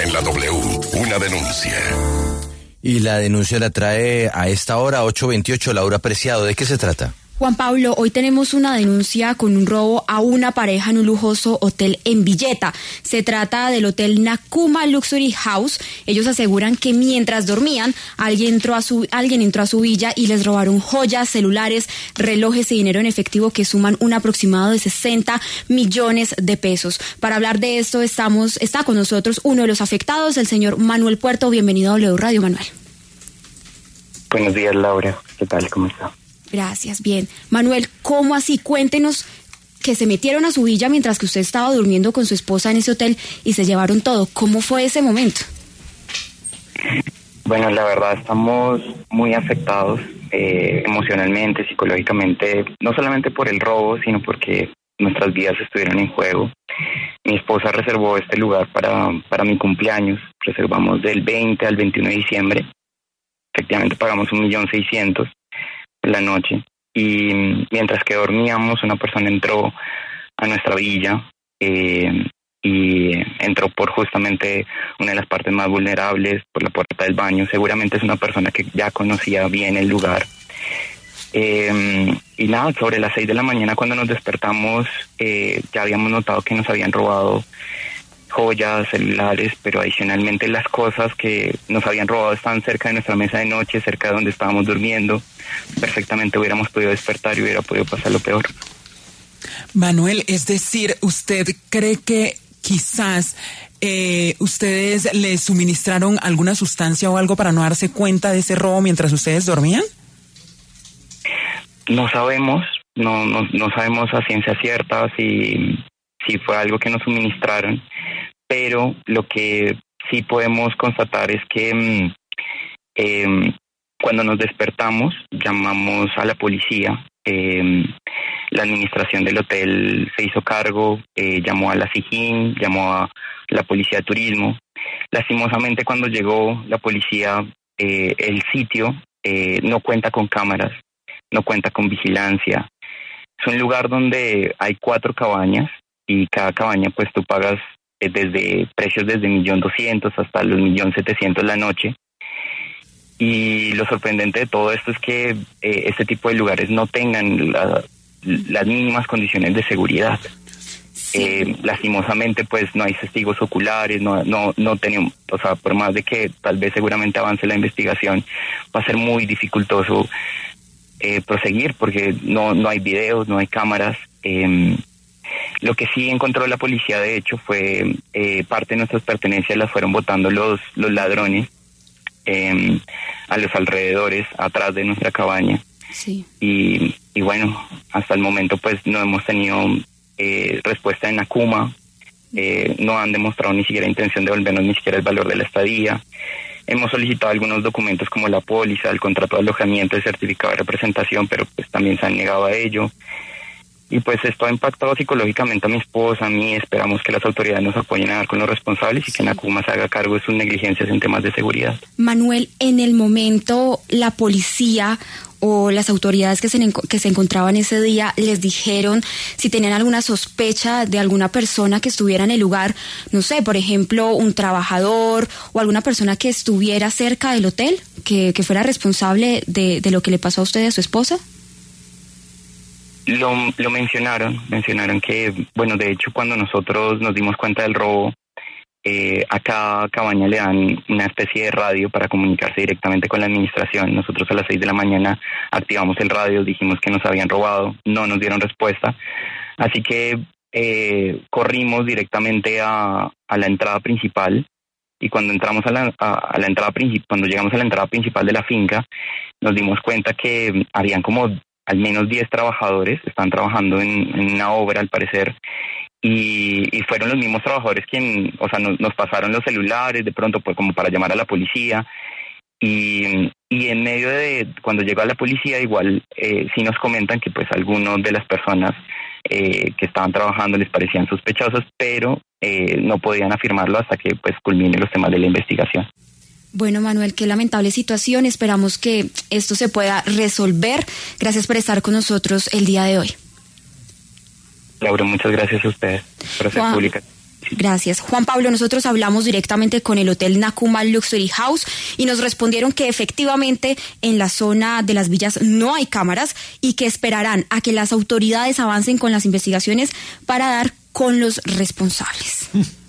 En la W, una denuncia. Y la denuncia la trae a esta hora, 8:28, Laura Preciado. ¿De qué se trata? Juan Pablo, hoy tenemos una denuncia con un robo a una pareja en un lujoso hotel en Villeta. Se trata del hotel Nakuma Luxury House. Ellos aseguran que mientras dormían, alguien entró a su villa y les robaron joyas, celulares, relojes y dinero en efectivo que suman un aproximado de 60 millones de pesos. Para hablar de esto está con nosotros uno de los afectados, el señor Manuel Puerto. Bienvenido a W Radio, Manuel. Buenos días, Laura. ¿Qué tal? ¿Cómo está? Gracias, bien. Manuel, ¿cómo así? Cuéntenos que se metieron a su villa mientras que usted estaba durmiendo con su esposa en ese hotel y se llevaron todo. ¿Cómo fue ese momento? Bueno, la verdad estamos muy afectados emocionalmente, psicológicamente, no solamente por el robo, sino porque nuestras vidas estuvieron en juego. Mi esposa reservó este lugar para mi cumpleaños. Reservamos del 20 al 21 de diciembre. Efectivamente pagamos 1.600.000 la noche, y mientras que dormíamos una persona entró a nuestra villa y entró por justamente una de las partes más vulnerables, por la puerta del baño. Seguramente es una persona que ya conocía bien el lugar. Y nada, sobre las 6 de la mañana cuando nos despertamos ya habíamos notado que nos habían robado joyas, celulares, pero adicionalmente las cosas que nos habían robado estaban cerca de nuestra mesa de noche, cerca de donde estábamos durmiendo. Perfectamente hubiéramos podido despertar y hubiera podido pasar lo peor. Manuel, es decir, ¿usted cree que quizás ustedes les suministraron alguna sustancia o algo para no darse cuenta de ese robo mientras ustedes dormían? No sabemos, no sabemos a ciencia cierta si fue algo que nos suministraron, pero lo que sí podemos constatar es que cuando nos despertamos llamamos a la policía. La administración del hotel se hizo cargo, llamó a la SIJIN, llamó a la policía de turismo. Lastimosamente cuando llegó la policía, el sitio no cuenta con cámaras, no cuenta con vigilancia. Es un lugar donde hay 4 cabañas y cada cabaña pues tú pagas desde precios desde 1.200.000 hasta los 1.700.000 la noche. Y lo sorprendente de todo esto es que este tipo de lugares no tengan las mínimas condiciones de seguridad. Sí. Lastimosamente pues no hay testigos oculares, no tenemos, o sea, por más de que tal vez seguramente avance la investigación, va a ser muy dificultoso proseguir porque no hay videos, no hay cámaras. Lo que sí encontró la policía, de hecho, fue parte de nuestras pertenencias las fueron botando los ladrones a los alrededores, atrás de nuestra cabaña. Sí. Y bueno, hasta el momento pues no hemos tenido respuesta en Nakuma. No han demostrado ni siquiera intención de devolvernos ni siquiera el valor de la estadía. Hemos solicitado algunos documentos como la póliza, el contrato de alojamiento, el certificado de representación, pero pues también se han negado a ello. Y pues esto ha impactado psicológicamente a mi esposa, a mí. Esperamos que las autoridades nos apoyen a dar con los responsables y que Nakuma se haga cargo de sus negligencias en temas de seguridad. Manuel, en el momento la policía o las autoridades que se encontraban ese día les dijeron si tenían alguna sospecha de alguna persona que estuviera en el lugar, no sé, por ejemplo, un trabajador o alguna persona que estuviera cerca del hotel, que fuera responsable de lo que le pasó a usted y a su esposa. Lo mencionaron que, bueno, de hecho cuando nosotros nos dimos cuenta del robo, a cada cabaña le dan una especie de radio para comunicarse directamente con la administración. Nosotros a las 6 de la mañana activamos el radio, dijimos que nos habían robado, no nos dieron respuesta, así que corrimos directamente a la entrada principal. Y cuando entramos cuando llegamos a la entrada principal de la finca, nos dimos cuenta que habían como al menos 10 trabajadores, están trabajando en una obra al parecer, y fueron los mismos trabajadores quienes, o sea, nos pasaron los celulares de pronto pues como para llamar a la policía, y en medio de cuando llegó a la policía igual sí nos comentan que pues algunos de las personas que estaban trabajando les parecían sospechosos, pero no podían afirmarlo hasta que pues culminen los temas de la investigación. Bueno, Manuel, qué lamentable situación. Esperamos que esto se pueda resolver. Gracias por estar con nosotros el día de hoy. Laura, muchas gracias a ustedes por hacer pública. Gracias. Juan Pablo, nosotros hablamos directamente con el Hotel Nakuma Luxury House y nos respondieron que efectivamente en la zona de las villas no hay cámaras y que esperarán a que las autoridades avancen con las investigaciones para dar con los responsables.